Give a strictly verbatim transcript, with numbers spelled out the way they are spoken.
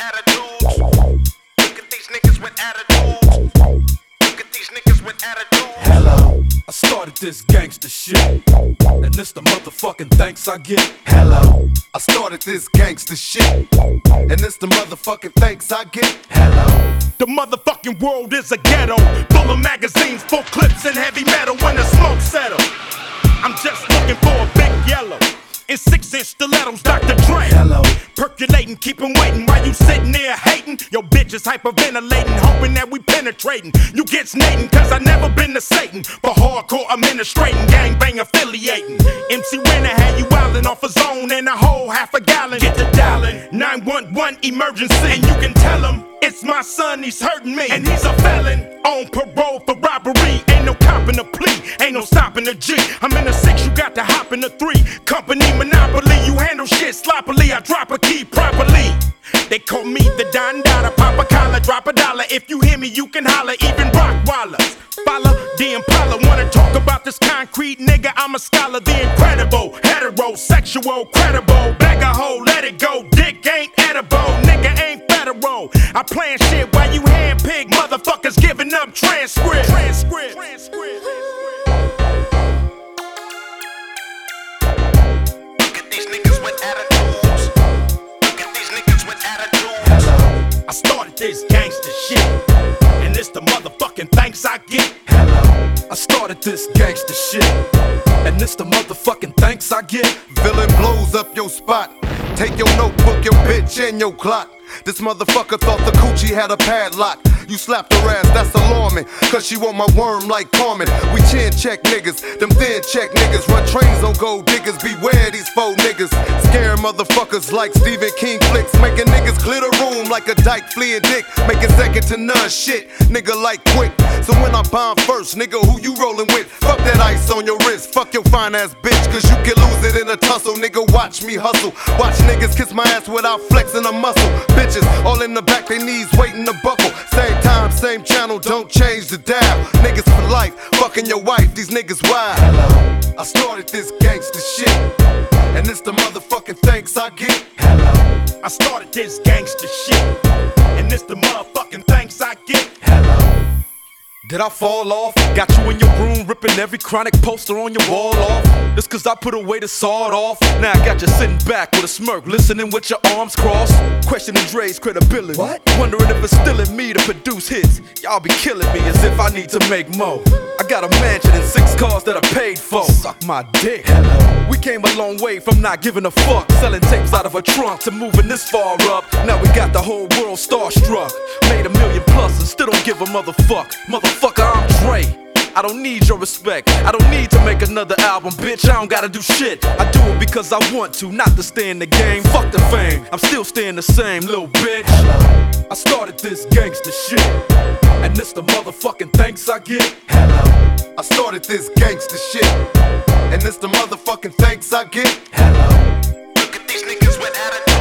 attitudes. Look at these niggas with attitudes. Look at these niggas with attitudes. Hello, I started this gangster shit, and it's the motherfucking thanks I get. Hello, I started this gangster shit, and it's the motherfucking thanks I get. Hello, the motherfucking world is a ghetto, full of magazines, full clips, and heavy metal. When the smoke settle, I'm just looking for a big yellow in six-inch stilettos, Doctor Dre. hello, Percolating, keep 'em waiting while you sitting there hating. Your bitch is hyperventilating, hoping that we penetrating. You get snating, cause I never been to Satan. For hardcore administrating, gangbang affiliating. M C Renner had you wildin' off a zone and a whole half a gallon. Get the dialing, nine one one emergency. And you can tell him, it's my son, he's hurting me. And he's a felon, on parole for robbery. Ain't no copping a plea, ain't no stopping a G. I'm in a six, you got to hop in a three. Company monopoly, you handle shit sloppily. I drop a key properly. They call me the Don Dada, pop a collar, drop a dollar. If you hear me, you can holler, even Rockwallers. Follow the Impala, wanna talk about this concrete nigga? I'm a scholar, the incredible, heterosexual, credible. Bag a hoe, let it go, dick ain't edible, nigga ain't federal. I plan shit while you handpick motherfuckers giving up transcript. Transcript. Transcript. Look at these niggas with attitudes. Look at these niggas with attitudes. hello, I started this gangster shit, and it's the motherfucking thanks I get. hello, I started this gangster shit, and it's the motherfucking thanks I get. Villain blows up your spot. Take your notebook, your bitch, and your clock. This motherfucker thought the coochie had a padlock. You slapped her ass, that's alarming, cause she want my worm like Carmen. We chin check niggas, them thin check niggas. Run trains on gold diggers, beware these faux niggas. Scaring motherfuckers like Stephen King flicks. Making niggas clear the room like a dyke fleeing dick. Making second to none shit, nigga like quick. So when I bomb first, nigga, who you rolling with? Fuck that ice on your wrist, fuck your fine ass bitch, cause you can lose it in a tussle. Nigga, watch me hustle. Watch niggas kiss my ass without flexing a muscle. Bitches all in the back, they knees waiting to buckle. Same time, same channel, don't change the dial. Niggas for life, fucking your wife, these niggas wild. Hello, I started this gangster shit, and it's the motherfucking thanks I get. hello, I started this gangster shit, and it's the motherfucking thanks I get. hello. Did I fall off? Got you in your room ripping every chronic poster on your wall off. Just cause I put away the sawed off. Now I got you sitting back with a smirk, listening with your arms crossed, questioning Dre's credibility. What? Wondering if it's still in me to produce hits. Y'all be killing me as if I need to make more. I got a mansion and six cars that I paid for. Suck my dick. Hello. We came a long way from not giving a fuck, selling tapes out of a trunk to moving this far up. Now we got the whole world starstruck. Made a million plus and still don't give a motherfuck. Motherfucker, I'm Dre. I don't need your respect. I don't need to make another album, bitch. I don't gotta do shit. I do it because I want to, not to stay in the game. Fuck the fame, I'm still staying the same, little bitch. I started this gangster shit, and it's the motherfucking thanks I get. Hello, I started this gangster shit, and it's the motherfucking thanks I get. Hello, Look at these niggas with attitudes.